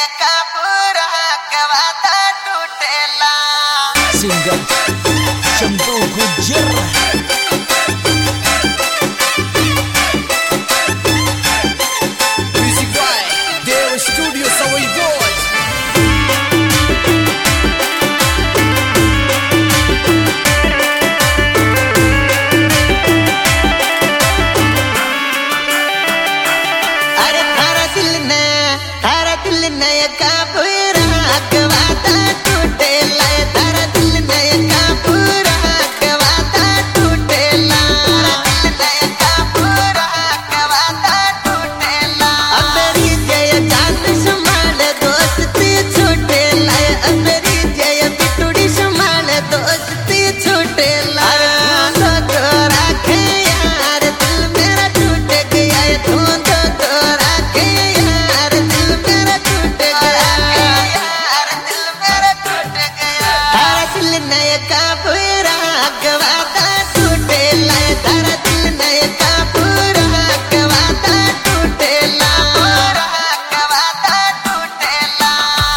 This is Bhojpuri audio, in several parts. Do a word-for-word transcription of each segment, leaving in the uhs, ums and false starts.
का पूरा वादा टूटेला। Singer Shambhu Gujjar music by Dev studio सवई बोल। अरे थारा दिल ने थारा दिल ने का पूरा वादा टूटेला। थारा दिल ने का पूरा वादा टूटेला। दिल ने का पूरा वादा टूटेला। अबरी जय जान संभाल दोस्ती छूटेला। अबरी जय बिटुड़ी संभाल दोस्ती छूटेला। अरे तू तो राखे यार दिल मेरा टूट गया। तू तो तो राखे यार दिल मेरा टूट गया। यार दिल मेरा टूट गया। थारा दिल नय का पूरा वादा टूटेला। थारा दिल नय का पूरा वादा टूटेला। पूरा वादा टूटेला।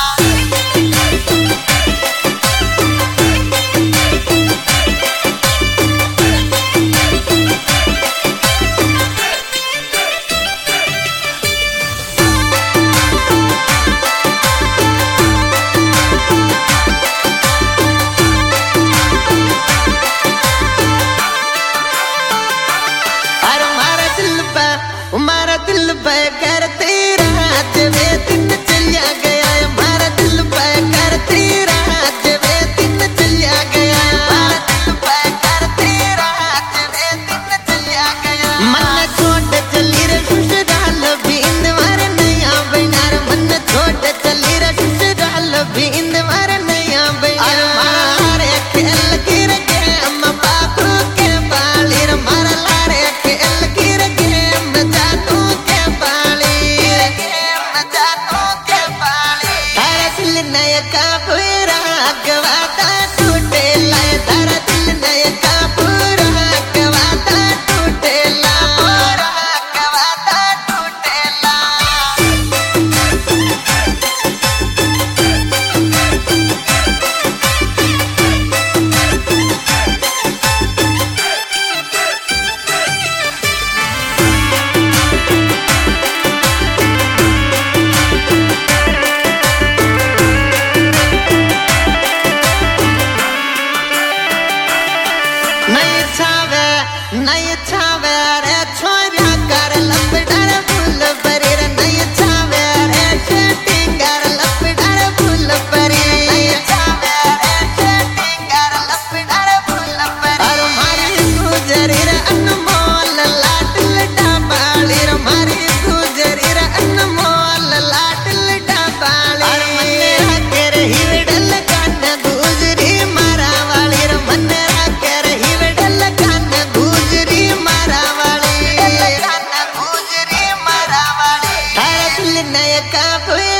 अरे मारा दिल पे मारा दिल पे कर तेरा वे दिन चलिया गया। मारा दिल पे कर तेरा वे दिन चलिया गया। मारा दिल पे कर तेरा वे दिन चलिया गया। मन छोड़ चली रे ससुराल भी इंद मारे नया बैनार। मन छोड़ चली रे ससुराल भी इंद मारे नया बैनार। मारा लारे खेल गिर के अम्मा बापू के पाली रे। मारा लारे खेल गिर के मजानू के पाली मजानू के पाली। थारा दिल नय का पूरा वादा टूटेला। थारा दिल नय का पूरा वादा टूटेला। पूरा वादा टूटेला। नहीं छावे नहीं छावे रे छोरा कर लपड़र फूल परी रे। नहीं छावे रे सेटिंग कर लपड़र फूल परी। नहीं छावे रे सेटिंग कर लपड़र फूल परी। और मारी गुजरी रे अनमोल लाडल डाबाली रे। मारी गुजरी रे अनमोल लाडल डाबाली। और मन्ने राकर हिवड़ल कान गुजरी मारा वाली रे। मन्ने राकर हिवड़ल कान गुजरी मारा वाली। कान गुजरी मारा वाली। थारा दिल नय का